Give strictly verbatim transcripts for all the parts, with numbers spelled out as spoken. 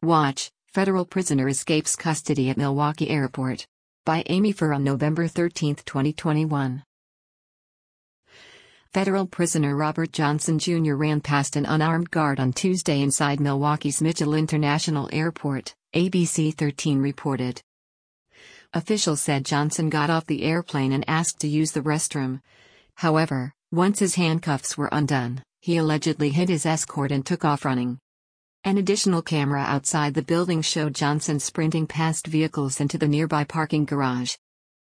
Watch, Federal Prisoner Escapes Custody at Milwaukee Airport. By Amy Furr on November thirteenth, twenty twenty-one. Federal prisoner Robert Johnson Junior ran past an unarmed guard on Tuesday inside Milwaukee's Mitchell International Airport, A B C thirteen reported. Officials said Johnson got off the airplane and asked to use the restroom. However, once his handcuffs were undone, he allegedly hit his escort and took off running. An additional camera outside the building showed Johnson sprinting past vehicles into the nearby parking garage.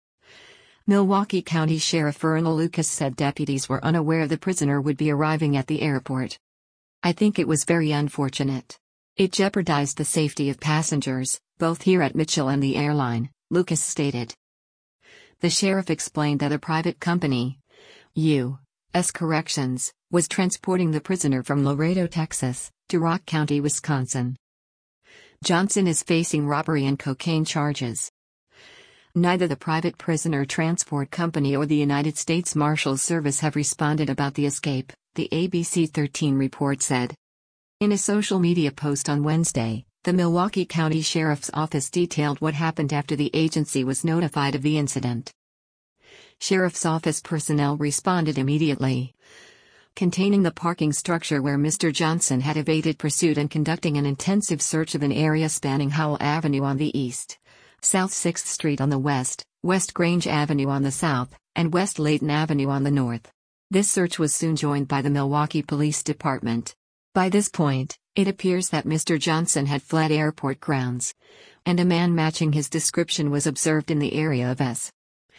Milwaukee County Sheriff Verna Lucas said deputies were unaware the prisoner would be arriving at the airport. "I think it was very unfortunate. It jeopardized the safety of passengers, both here at Mitchell and the airline," Lucas stated. The sheriff explained that a private company, U S Corrections, was transporting the prisoner from Laredo, Texas, to Rock County, Wisconsin. Johnson is facing robbery and cocaine charges. Neither the private prisoner transport company or the United States Marshals Service have responded about the escape, the A B C thirteen report said. In a social media post on Wednesday, the Milwaukee County Sheriff's Office detailed what happened after the agency was notified of the incident. Sheriff's Office personnel responded immediately, containing the parking structure where Mister Johnson had evaded pursuit and conducting an intensive search of an area spanning Howell Avenue on the east, South sixth Street on the west, West Grange Avenue on the south, and West Layton Avenue on the north. This search was soon joined by the Milwaukee Police Department. By this point, it appears that Mister Johnson had fled airport grounds, and a man matching his description was observed in the area of S.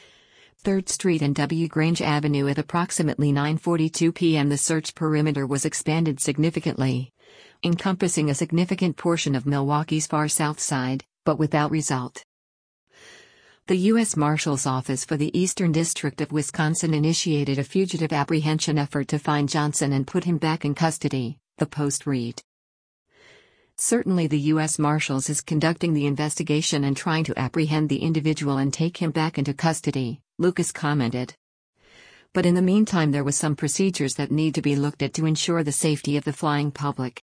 third Street and W. Grange Avenue at approximately nine forty-two p m The search perimeter was expanded significantly, encompassing a significant portion of Milwaukee's far south side, but without result. The U S Marshal's Office for the Eastern District of Wisconsin initiated a fugitive apprehension effort to find Johnson and put him back in custody, the Post read. "Certainly the U S Marshals is conducting the investigation and trying to apprehend the individual and take him back into custody," Lucas commented. "But in the meantime there was some procedures that need to be looked at to ensure the safety of the flying public."